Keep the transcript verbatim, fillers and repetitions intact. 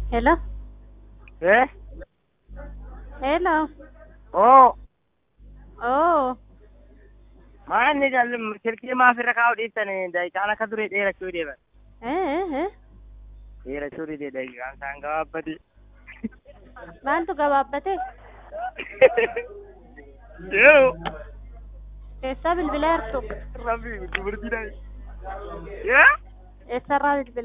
Hello? Eh? Hello? Oh, Oh, maanni jalli silkii maafirra kaa'u dhiistanii daqiiqaan akka durii dheerachuu deeman. eh, eh, eh. Dheerachuu dide daqiiqaan isaan gabaabbate. Maaltu gabaabbate? Yoo, Eessaa bilbilaa jirtu? rabbi dubartii dha. Yaa? Eessarraa bilbilaa?